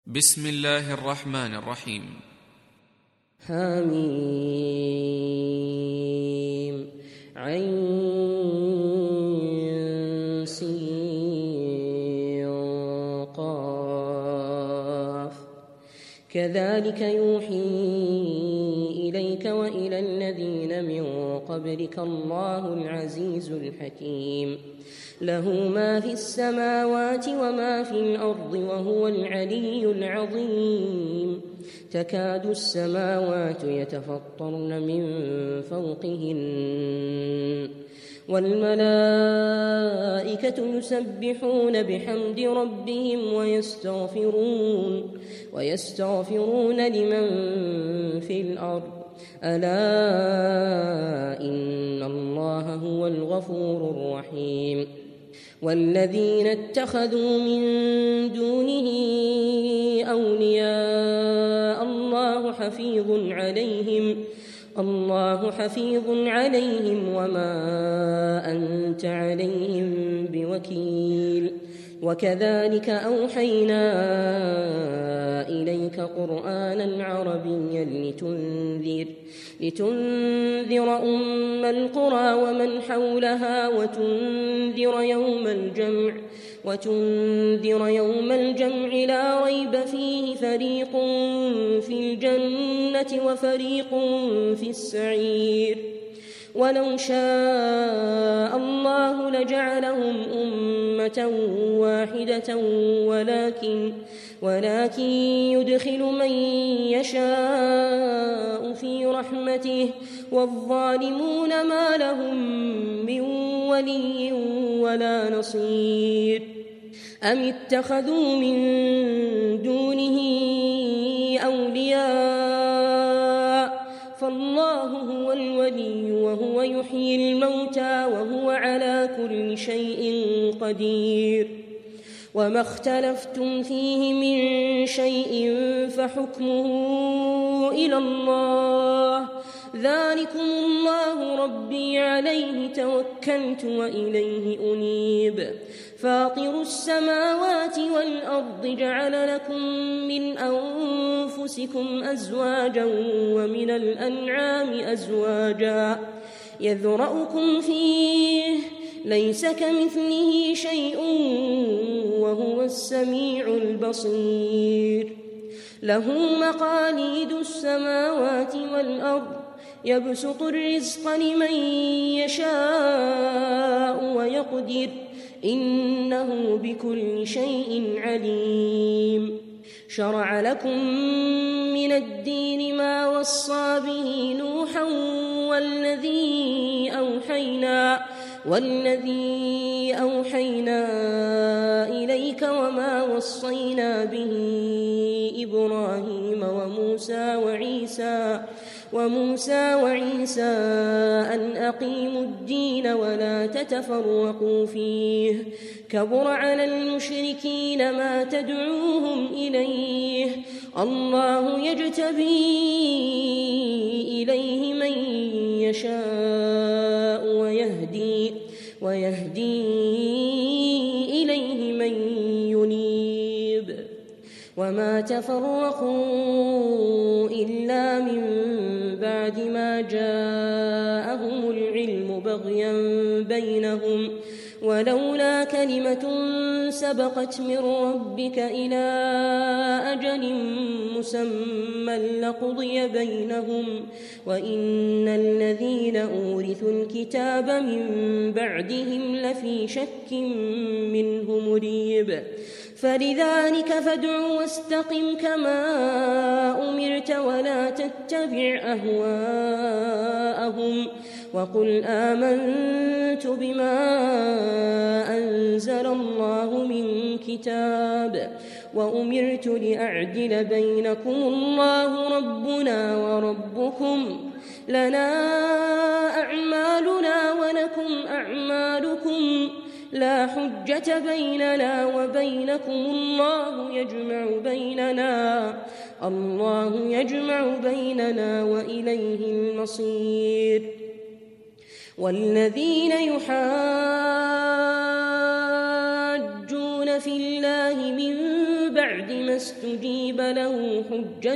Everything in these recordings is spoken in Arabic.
بسم الله الرحمن الرحيم. حميم عين سين قاف كذلك يوحي إليك وإلى الذين من قبلك الله العزيز الحكيم له ما في السماوات وما في الأرض وهو العلي العظيم تكاد السماوات يتفطرن من فوقهن والملائكة يسبحون بحمد ربهم ويستغفرون لمن في الأرض ألا إن الله هو الغفور الرحيم والذين اتخذوا من دونه أولياء الله حفيظ عليهم وما أنت عليهم بوكيل وكذلك أوحينا إليك قرآنا عربيا لتنذر أم القرى ومن حولها وتنذر يوم الجمع لا ريب فيه فريق في الجنة وفريق في السعير ولو شاء الله لجعلهم أمة واحدة ولكن يدخل من يشاء في رحمته والظالمون ما لهم من ولي ولا نصير أم اتخذوا من دونه أولياء فالله هو الولي وهو يحيي الموتى وهو على كل شيء قدير وما اختلفتم فيه من شيء فحكمه إلى الله ذلكم الله ربي عليه توكلت وإليه أنيب فاطر السماوات والأرض جعل لكم من أنفسكم أزواجا ومن الأنعام أزواجا يذرأكم فيه ليس كمثله شيء وهو السميع البصير له مقاليد السماوات والأرض يبسط الرزق لمن يشاء ويقدر إنه بكل شيء عليم شرع لكم من الدين ما وصى به نوحا والذي أوحينا إليك وما وصينا به إبراهيم وموسى وعيسى أن أقيموا الدين ولا تتفرقوا فيه كبر على المشركين ما تدعوهم إليه الله يجتبي إليه من يشاء ويهدي إليه من ينيب وما تفرقوا إلا من بعد ما جاءهم العلم بغيا بينهم ولولا كلمة سبقت من ربك إلى أجل مسمى لقضي بينهم وإن الذين أورثوا الكتاب من بعدهم لفي شك منه مريب فلذلك فادع واستقم كما أمرت ولا تتبع أهواءهم وقل آمنت بما أنزل الله من كتاب وأمرت لأعدل بينكم الله ربنا وربكم لنا أعمالنا ولكم أعمالكم لا حجة بيننا وبينكم الله يجمع بيننا وإليه المصير والذين يحاجون في الله من بعد ما استجيب له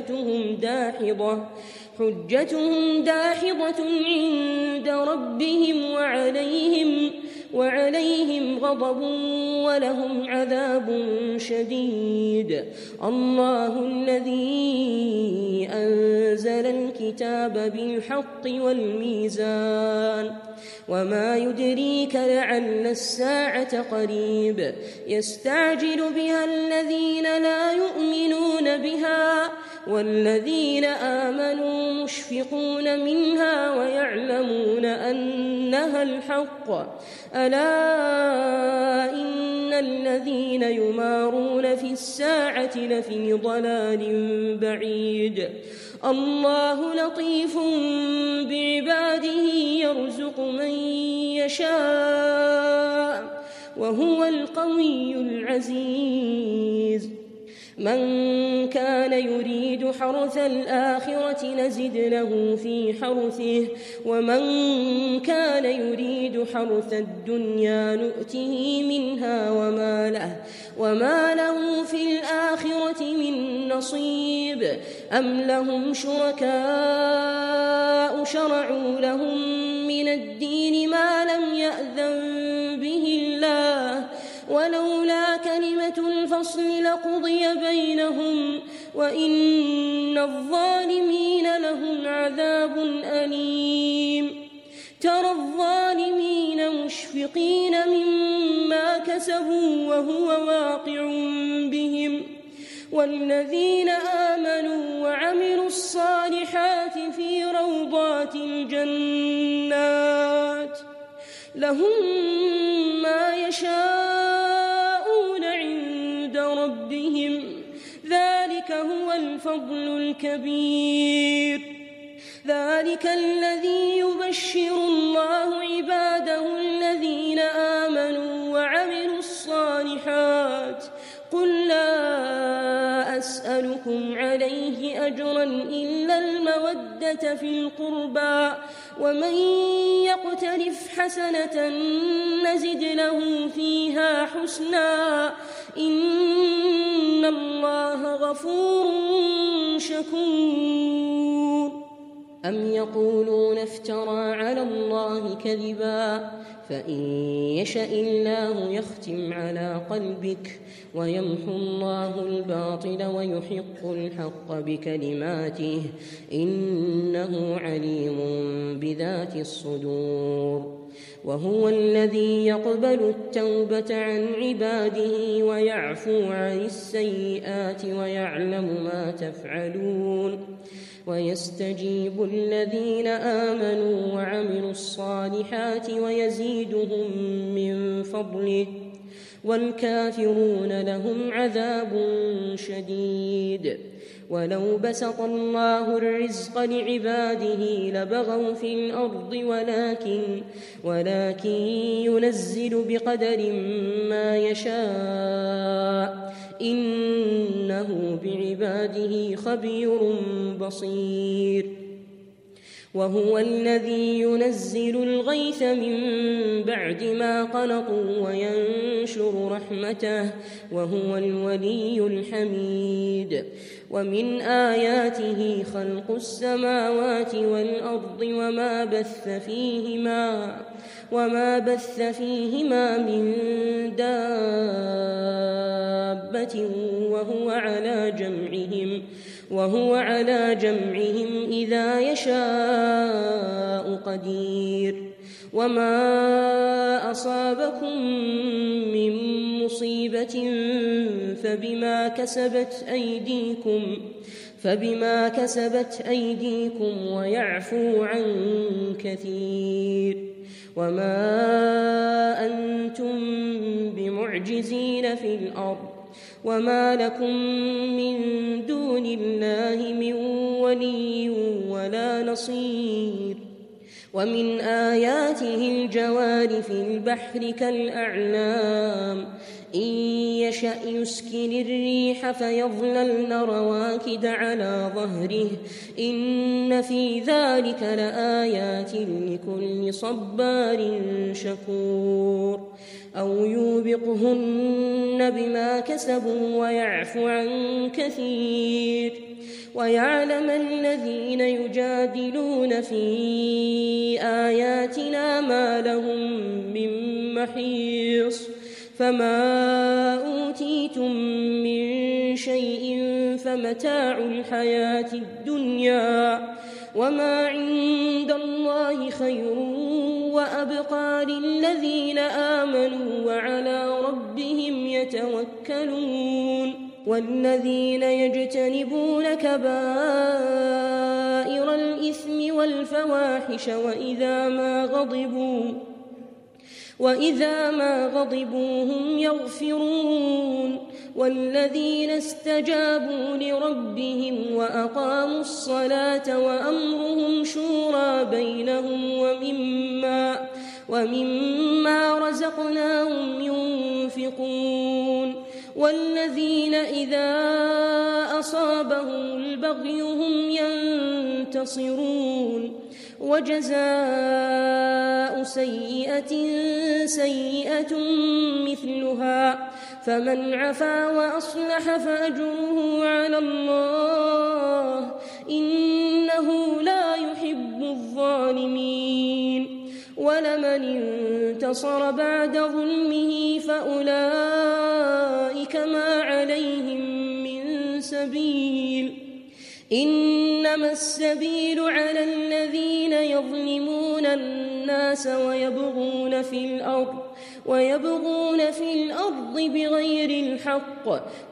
حجتهم داحضة عند ربهم وعليهم غضب ولهم عذاب شديد. الله الذي أنزل الكتاب بالحق والميزان وما يدريك لعل الساعة قريب يستعجل بها الذين لا يؤمنون بها والذين آمنوا مشفقون منها ويعلمون أنها الحق ألا إن الذين يمارون في الساعة لفي ضلال بعيد. الله لطيف بعباده يرزق من يشاء وهو القوي العزيز. من كان يريد حرث الآخرة نزد له في حرثه ومن كان يريد حرث الدنيا نؤته منها وما له في الآخرة من نصيب. أم لهم شركاء شرعوا لهم من الدين ما لم يأذن به الله ولولا كلمة الفصل لقضي بينهم وإن الظالمين لهم عذاب أليم. ترى الظالمين مشفقين مما كسبوا وهو واقع بهم والذين آمنوا وعملوا الصالحات في روضات الجنات لهم ما يشاءون عند ربهم ذلك هو الفضل الكبير. ذلك الذي يبشر الله عباده الذين آمنوا وعملوا الصالحات. قل لا أسألكم عليه أجرا إلا المودة في القربى ومن يقترف حسنة نزد له فيها حسنا إن الله غفور شكور. أم يقولون افترى على الله كذبا فإن يشأ الله يختم على قلبك ويمحو الله الباطل ويحق الحق بكلماته إنه عليم بذات الصدور. وهو الذي يقبل التوبة عن عباده ويعفو عن السيئات ويعلم ما تفعلون ويستجيب الذين آمنوا وعملوا الصالحات ويزيدهم من فضله والكافرون لهم عذاب شديد. ولو بسط الله الرزق لعباده لبغوا في الأرض ولكن ينزل بقدر ما يشاء إنه بعباده خبير بصير. وهو الذي ينزل الغيث من بعد ما قنطوا وينشر رحمته وهو الولي الحميد. ومن آياته خلق السماوات والأرض وما بث فيهما من دابة وهو على جمعهم إذا يشاء قدير. وما أصابكم من مصيبة فبما كسبت أيديكم ويعفو عن كثير. وما أنتم بمعجزين في الأرض وما لكم من دون الله من ولي ولا نصير. ومن آياته الجوار في البحر كالأعلام إن يشأ يسكن الريح فيظللن رواكد على ظهره إن في ذلك لآيات لكل صبار شكور أو يوبقهن بما كسبوا ويعفو عن كثير ويعلم الذين يجادلون في آياتنا ما لهم من محيص فما أوتيتم من شيء فمتاع الحياة الدنيا وما عند الله خير وأبقى للذين آمنوا وعلى ربهم يتوكلون والذين يجتنبون كبائر الإثم والفواحش وإذا ما غضبوا هم يغفرون والذين استجابوا لربهم وأقاموا الصلاة وأمرهم شورى بينهم ومما رزقناهم ينفقون والذين إذا أصابهم البغي هم ينتصرون وجزاء سيئة سيئة مثلها فمن عفا وأصلح فأجره على الله إنه لا يحب الظالمين ولمن انتصر بعد ظلمه فأولئك ما عليهم من سبيل إنما السبيل على الذين يظلمون الناس ويبغون في الأرض بغير الحق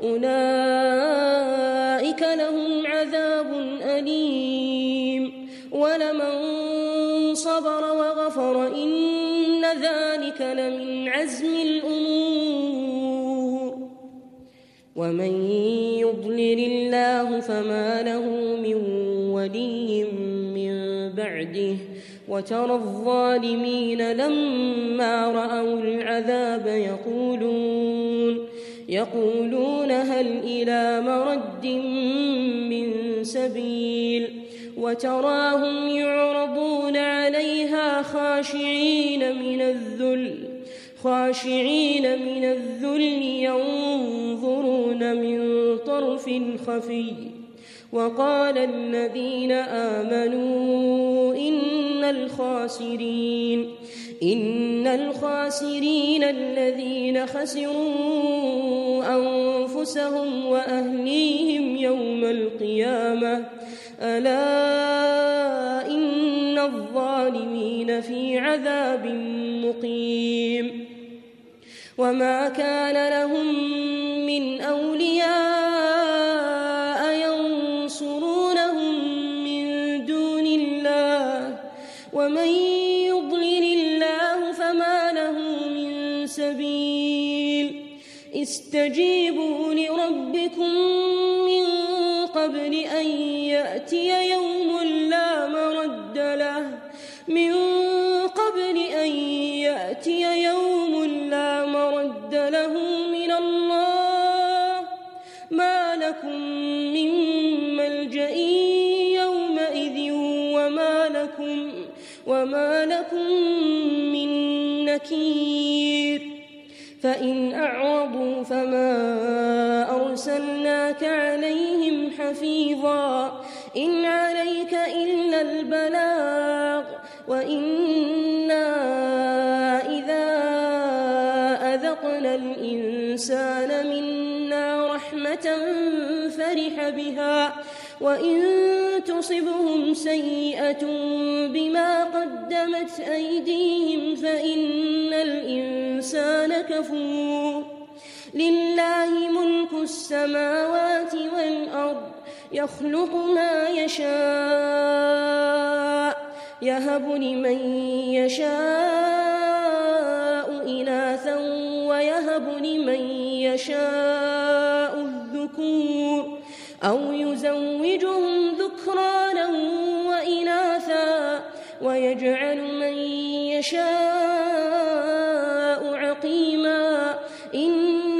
أولئك لهم عذاب أليم ولمن صبر وغفر إن ذلك لمن عزم الأمور ومن يضلل الله فما له من ولي من بعده وترى الظالمين لما رأوا العذاب يقولون هل إلى مرد من سبيل وتراهم يعرضون عليها خاشعين من الذل ينظرون من طرف خفي وقال الذين آمنوا إن الخاسرين الذين خسروا أنفسهم وأهليهم يوم القيامة ألا إن الظالمين في عذاب مقيم وما كان لهم من أولياء ينصرونهم من دون الله ومن يضلل الله فما له من سبيل استجيبوا لربكم من قبل أن يأتي يوم لا مرد له من الله ما لكم من ملجأ يومئذ وما لكم من نكير فإن أعرضوا فما أرسلناك عليهم حفيظا إن عليك إلا البلاغ وإنا إذا أذقنا الإنسان منا رحمة فرح بها وإن تصبهم سيئة بما قدمت أيديهم فإن الإنسان كفور لله ملك السماوات والأرض يخلق ما يشاء يهب لمن يشاء إناثا ويهب لمن يشاء الذكور أو يزوجهم ذكرانا وإناثا ويجعل من يشاء عقيما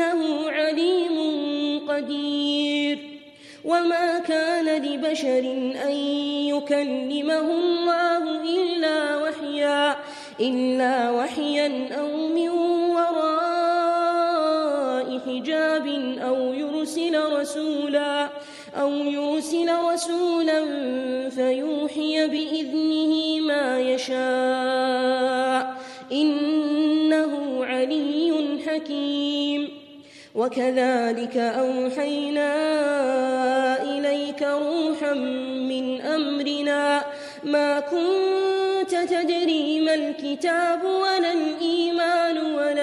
وما كان لبشر أن يكلمه الله إلا وحيا أو من وراء حجاب أو يرسل رسولا فيوحي بإذنه ما يشاء إنه علي حكيم. وكذلك أوحينا إليك روحا من أمرنا ما كنت تدري ما الكتاب ولا الإيمان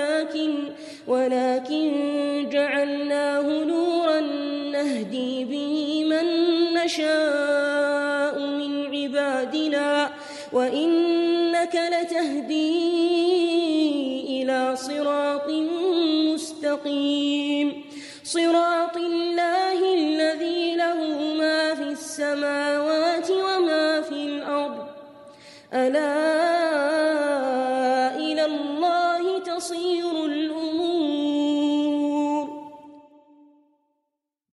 ولكن جعلناه نورا نهدي به من نشاء من عبادنا وإنك لتهدي إلى صراط مستقيم صراط الله الذي له ما في السماوات